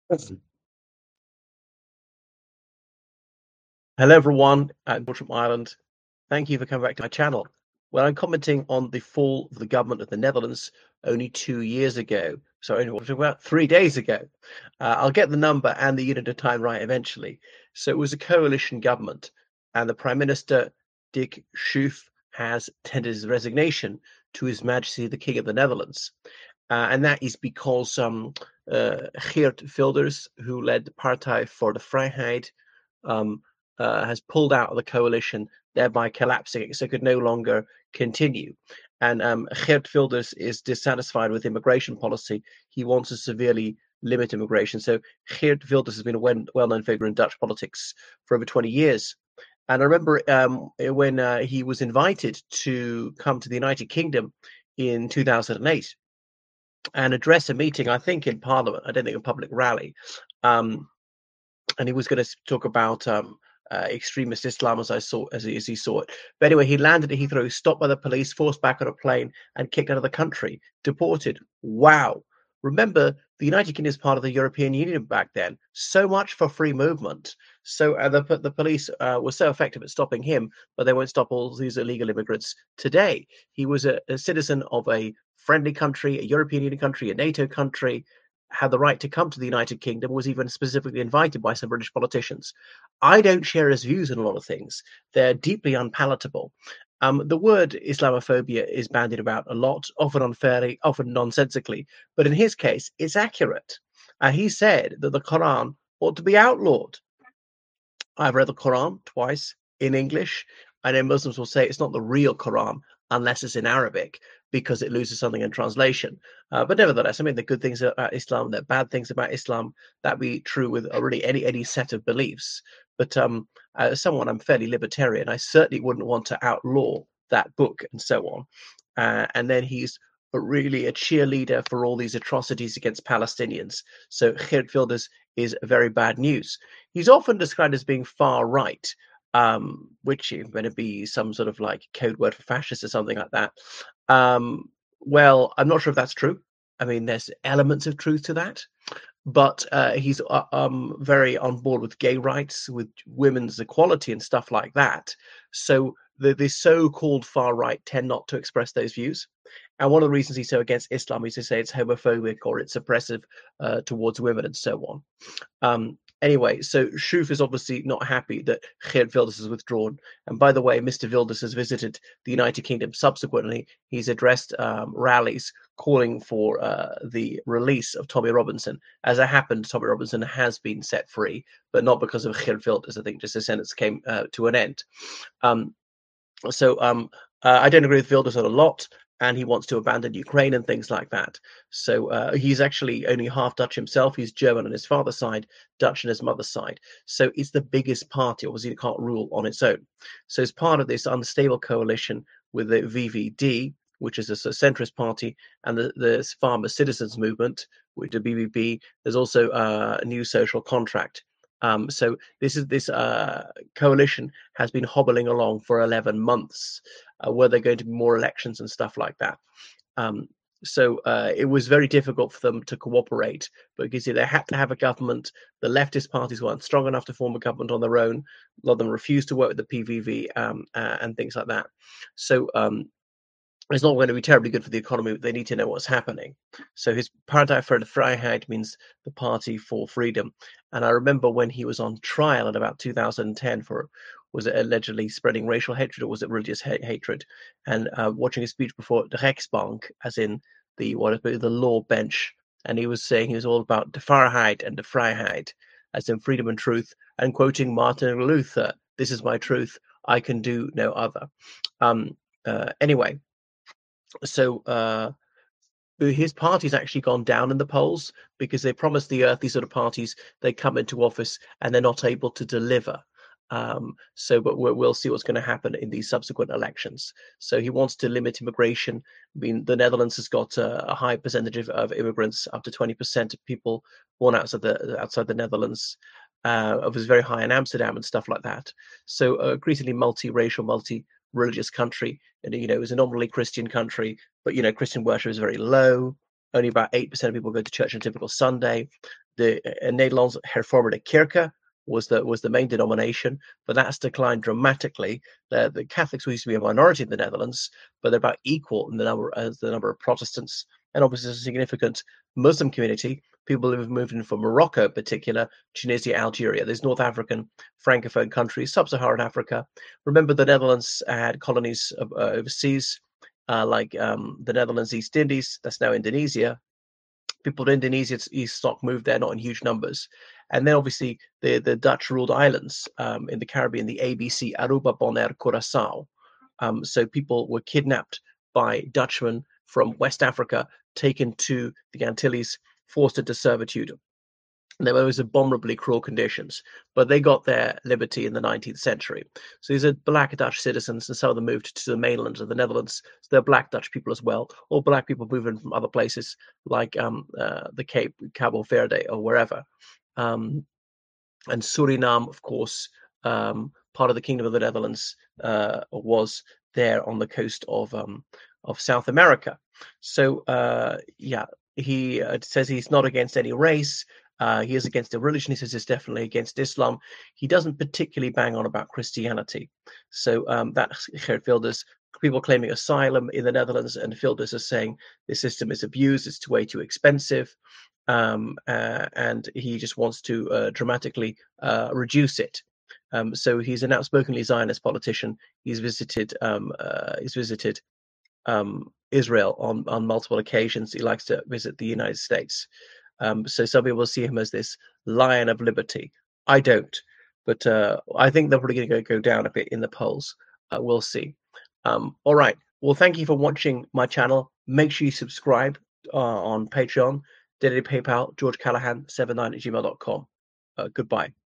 Hello, everyone at Morecambe Island. Thank you for coming back to my channel. Well, I'm commenting on the fall of the government of the Netherlands only 2 years ago. Sorry, about 3 days ago. I'll get the number and the unit of time right eventually. So it was a coalition government, and the Prime Minister, Dick Schoof, has tendered his resignation to His Majesty the King of the Netherlands. And that is because Geert Wilders, who led the Partij voor de Vrijheid, um, has pulled out of the coalition, thereby collapsing it, so it could no longer continue. And Geert Wilders is dissatisfied with immigration policy. He wants to severely limit immigration. So Geert Wilders has been a well-known figure in Dutch politics for over 20 years. And I remember when he was invited to come to the United Kingdom in 2008 and address a meeting, I think in Parliament, I don't think a public rally. Um, and he was going to talk about extremist Islam as he saw it. But anyway, he landed at Heathrow, stopped by the police, forced back on a plane, and kicked out of the country, deported. Wow! Remember, the United Kingdom is part of the European Union back then. So much for free movement. So the police were so effective at stopping him, but they won't stop all these illegal immigrants today. He was a citizen of a friendly country, a European Union country, a NATO country, had the right to come to the United Kingdom, was even specifically invited by some British politicians. I don't share his views on a lot of things. They're deeply unpalatable. The word Islamophobia is bandied about a lot, often unfairly, often nonsensically, but in his case, it's accurate. He said that the Quran ought to be outlawed. I've read the Quran twice in English. I know Muslims will say it's not the real Quran unless it's in Arabic because it loses something in translation. But nevertheless, I mean, the good things about Islam, the bad things about Islam, that be true with really any set of beliefs. But as someone, I'm fairly libertarian. I certainly wouldn't want to outlaw that book and so on. And then he's really a cheerleader for all these atrocities against Palestinians. So Geert Wilders is very bad news. He's often described as being far right, which is going to be some sort of like code word for fascist or something like that. Well, I'm not sure if that's true. I mean, there's elements of truth to that, but he's very on board with gay rights, with women's equality, and stuff like that. So the so-called far right tend not to express those views. And one of the reasons he's so against Islam is to say it's homophobic or it's oppressive towards women and so on. Anyway, so Schoof is obviously not happy that Geert Wilders has withdrawn. And by the way, Mr. Wilders has visited the United Kingdom subsequently. He's addressed rallies calling for the release of Tommy Robinson. As it happened, Tommy Robinson has been set free, but not because of Geert Wilders. I think just the sentence came to an end. Um, so I don't agree with Wilders on a lot, and he wants to abandon Ukraine and things like that. So he's actually only half Dutch himself. He's German on his father's side, Dutch on his mother's side. So it's the biggest party. Obviously, it can't rule on its own. So as part of this unstable coalition with the VVD, which is a centrist party, and the Farmer Citizens Movement, with the BBB, there's also a new social contract. So this coalition has been hobbling along for 11 months. Were there going to be more elections and stuff like that? Um, so it was very difficult for them to cooperate, but you see, they had to have a government. The leftist parties weren't strong enough to form a government on their own. A lot of them refused to work with the PVV and things like that. So it's not going to be terribly good for the economy, but they need to know what's happening. So his Partij voor de Vrijheid means the party for freedom. And I remember when he was on trial in about 2010 for, was it allegedly spreading racial hatred or was it religious hatred? And watching his speech before the Rechtsbank, as in the law bench, and he was saying he was all about the Vrijheid and the Vrijheid, as in freedom and truth, and quoting Martin Luther, "This is my truth, I can do no other." Anyway, so his party's actually gone down in the polls because they promised the earth, these sort of parties, they come into office and they're not able to deliver. But we'll see what's going to happen in these subsequent elections. So he wants to limit immigration. I mean, the Netherlands has got a high percentage of immigrants, up to 20% of people born outside the Netherlands. It was very high in Amsterdam and stuff like that. So increasingly multi-racial, multi-religious country, and it was a nominally Christian country, but Christian worship is very low. only about 8% of people go to church on a typical Sunday. The Nederlands Hervormde Kerken was the main denomination, but that's declined dramatically. The Catholics used to be a minority in the Netherlands, but they're about equal in the number as the number of Protestants, and obviously there's a significant Muslim community. People who have moved in from Morocco, in particular, Tunisia, Algeria. There's North African Francophone countries, Sub-Saharan Africa. Remember, the Netherlands had colonies overseas, like the Netherlands East Indies. That's now Indonesia. People in Indonesia, East stock moved there, not in huge numbers. And then obviously the Dutch ruled islands in the Caribbean, the ABC, Aruba, Bonaire, Curaçao. So people were kidnapped by Dutchmen from West Africa, taken to the Antilles, forced into servitude. And there were always abominably cruel conditions, but they got their liberty in the 19th century. So these are black Dutch citizens, and some of them moved to the mainland of the Netherlands. So they're black Dutch people as well, or black people moving from other places like the Cape, Cabo Verde, or wherever. And Suriname, of course, part of the Kingdom of the Netherlands, was there on the coast of South America. So yeah, he says he's not against any race. He is against the religion. He says he's definitely against Islam. He doesn't particularly bang on about Christianity. So that's Geert Wilders. People claiming asylum in the Netherlands, and Wilders is saying the system is abused. It's way too expensive. And he just wants to dramatically reduce it. So he's an outspokenly Zionist politician. He's visited Israel on multiple occasions. He likes to visit the United States. So some people see him as this lion of liberty. I don't, but I think they're probably going to go down a bit in the polls. We'll see. All right. Well, thank you for watching my channel. Make sure you subscribe on Patreon, dedicated PayPal, georgecallahan79@gmail.com. Goodbye.